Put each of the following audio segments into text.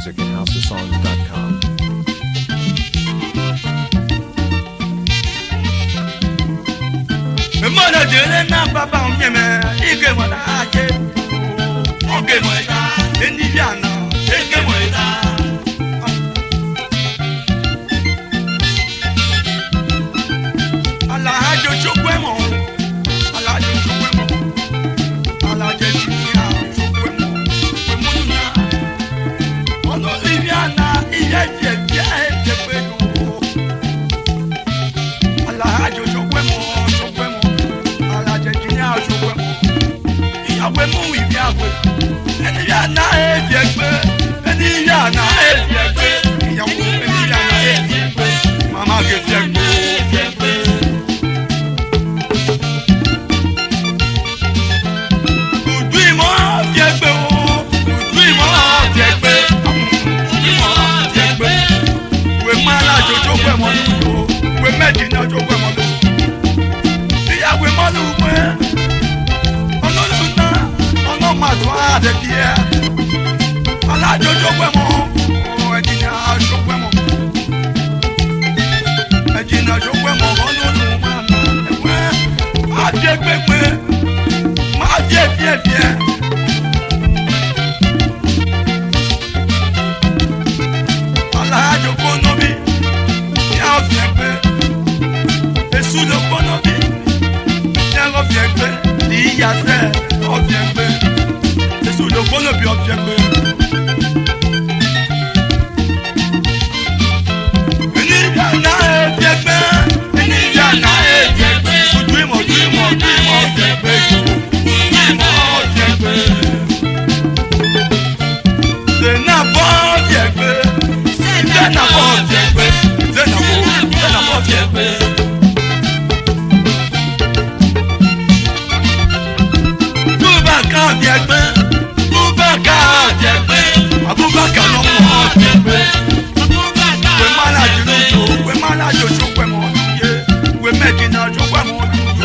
music at houseofsongs.com. Mwana jele na papa mnyeme ike mwana ake oke mweda endi jana ike mweda ala hajo chokwemo ala hajo chokwemo ala jejinia chokwemo kwemunya ono liviana iye jebia ejepego ala hajo chokwemo ìyàwó mú ìbí àwẹ̀ ẹni yà ná èdè ẹgbẹ́ ẹni yà ná èdè ẹgbẹ́ ìyàwó ẹni yà ná èdè ẹgbẹ́ màmá gèdè ẹgbẹ́. Ùdú ìmọ̀ ọ̀dì ẹgbẹ́ o ùdú ìmọ̀ ọ̀dì ẹgbẹ́ ùdú ìmọ̀ ọ̀dì ẹgbẹ́ wè má lájọ tó pẹ̀ mọ́ lóko wè mẹ́jì náà tó pẹ̀ mọ́ lóko ìyàwó mọ́ lóko ẹ̀. Matwa de pie ala jojo kwemo ejina jokwemo ejina jokwemo onu nu mama ewe adie pepe ma die pie pie ala joko no bi ya vie pe esu lo kono bi ya go vie pe di ya se o vie pe le bon bi objecte ni na objecte ni na objecte dream objecte c'est na objecte c'est na objecte c'est na objecte tout va quand bien Abubakar no mo jebe we mala judo we mala jojo we mo ye we medina jo we mo judo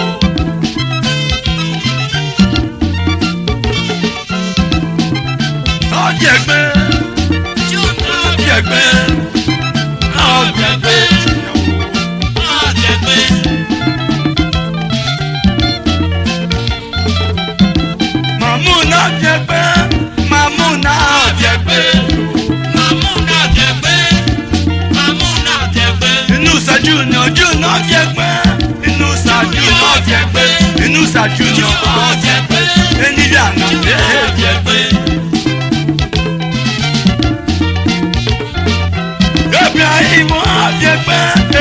o jebe Mamuna jebe Mamuna jebe Inusa Junior jebe Inusa Junior jebe Inusa Junior jebe Eniyana jebe Ibrahim jebe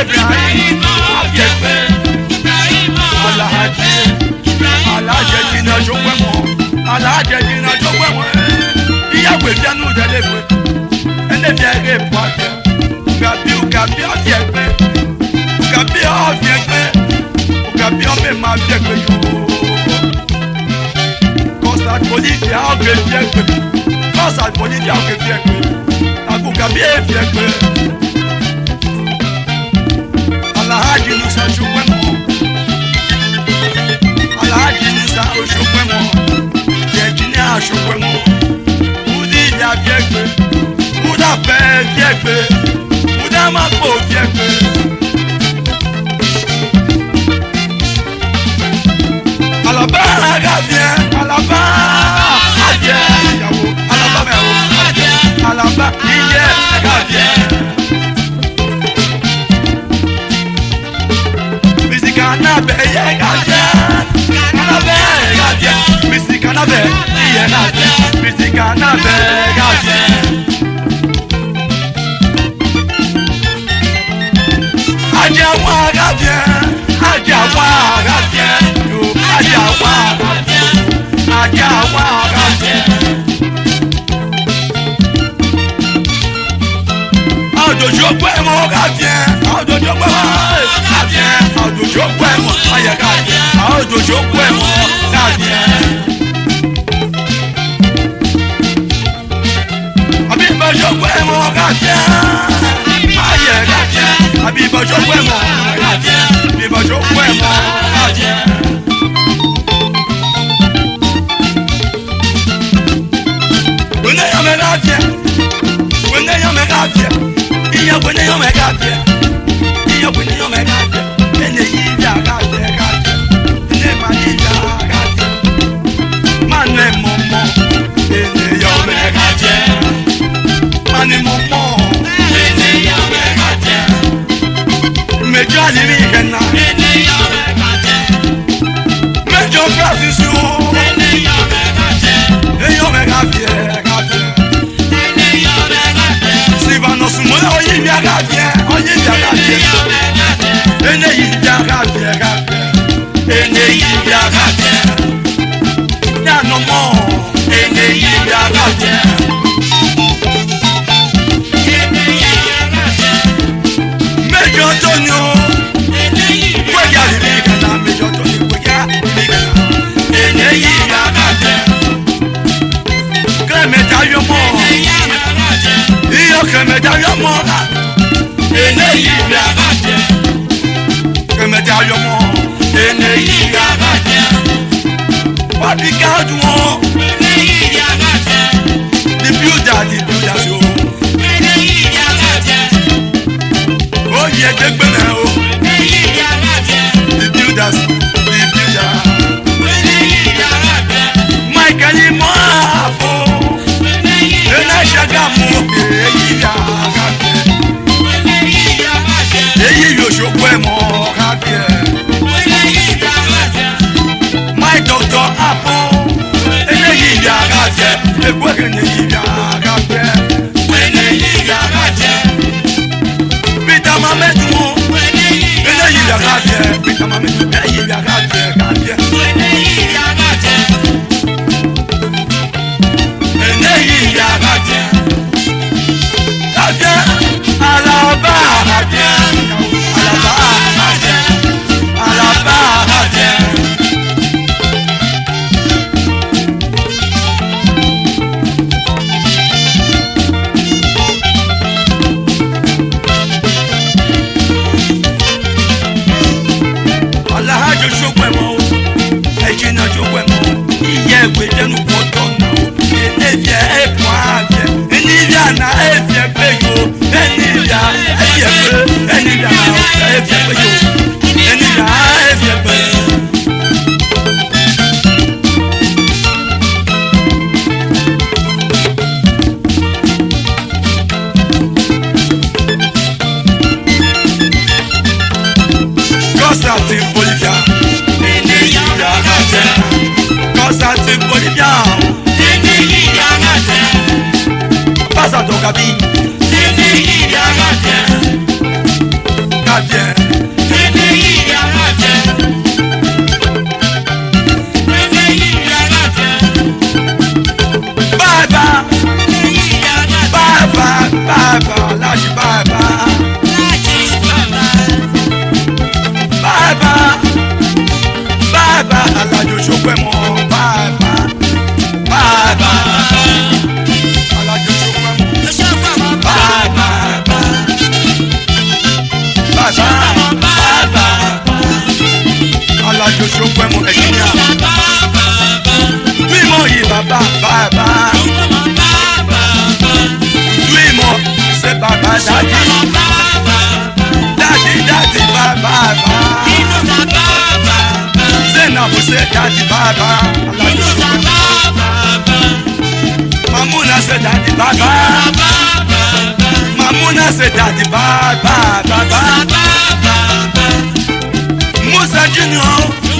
Alaje jina jokwemo Alaje jina jokwemo ìyàwó ìjánu ìdẹ́lẹ́gbẹ́ ẹlẹ́dì ẹ̀rẹ́ ìpàdé gàbí ọ̀gàbí ọ̀dì ẹgbẹ́ gàbí ọ̀dì ẹgbẹ́ gàbí ọ̀mẹ́ máa bí ẹgbẹ́ yòó kọ́sàt pọ̀lìtì àgbẹ̀ bí ẹgbẹ́ kọ́sàt pọ̀lìtì àgbẹ̀ bí ẹgbẹ́ àgbo gàbí ẹ̀fì ẹgbẹ́ Alhaji Nusa Oṣokwemo Alhaji Nusa Oṣokwemo Virginia Oṣokwemo Biegbe, Muda pe biegbe, Muda mapo biegbe. Alaba agabie, Alaba adie, yawo, Alaba mewo adie, Alaba iye agabie. Misika na be iye agabie, Alaba agabie, misika na be iye agabie, misika na be. Ajawa agabie, yo ajawa agabie. Adojo kwemo agabie, adojo kwemo agabie, adojo kwemo agabie, adojo kwemo agabie. Abiba jokwemo agabie, aye agabie. Abiba jokwemo agabie, abiba jokwemo agabie. démocratie sur. Ayant mes gaviers. Sylvanos Moula, on y vient gavier. Y'a non more. Major Antonio, Wega Ligana, Major Antonio, Wega Ligana, Clementa Yomo, Io Clementa Yomo, Clementa Yomo, Papi Cadouon, the builder, you. Oh yeah, the builders, Michael Moafo, and I shall come my doctor Apple, and the working Peter Mamedu, and Peter Mamedu, Mamuna said daddy baba. Mamuna said daddy baba. Musa Junior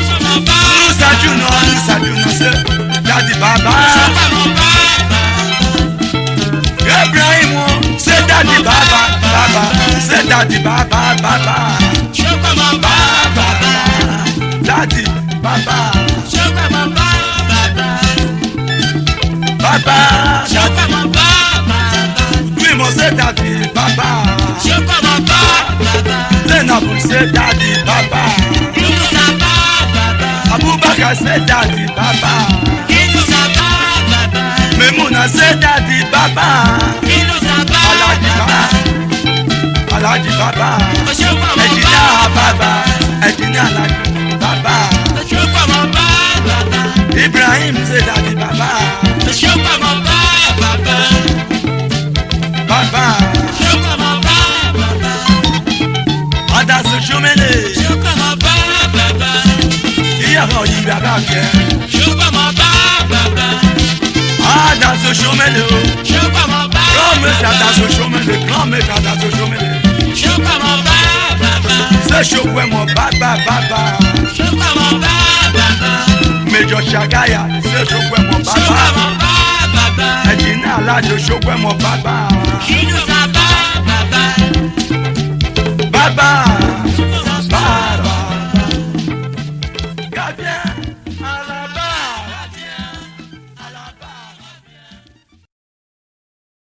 said daddy baba. Ibrahim said daddy baba. Said daddy baba. Daddy baba. Baba, we must say daddy, Baba. Then Abu say daddy, Baba. Abubakar say daddy, Baba. Memuna say daddy, Baba. Alaji Baba. Ejina Baba. Ejina Baba. Ibrahim say daddy, Baba. Baba, Adaso Chomele, Iyaro Yibagake, Adaso Chomele, Adaso Chomele, Se chokwe mo baba. Major Shagaya, c'est Chokwe mon baba. Edina Aladio Chokwe mon baba. Qui nous a